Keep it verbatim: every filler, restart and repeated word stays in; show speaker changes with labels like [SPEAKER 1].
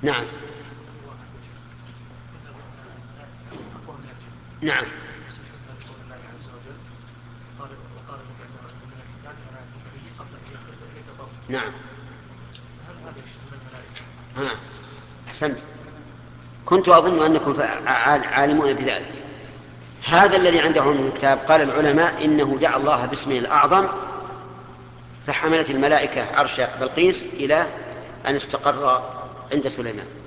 [SPEAKER 1] نعم. نعم. نعم. ها، أحسنت. كنت أظن أنكم عالمون بذلك. هذا الذي عنده علم الكتاب قال العلماء إنه دعا الله باسمه الأعظم فحملت الملائكة عرش بلقيس إلى أن استقر عند سليمان.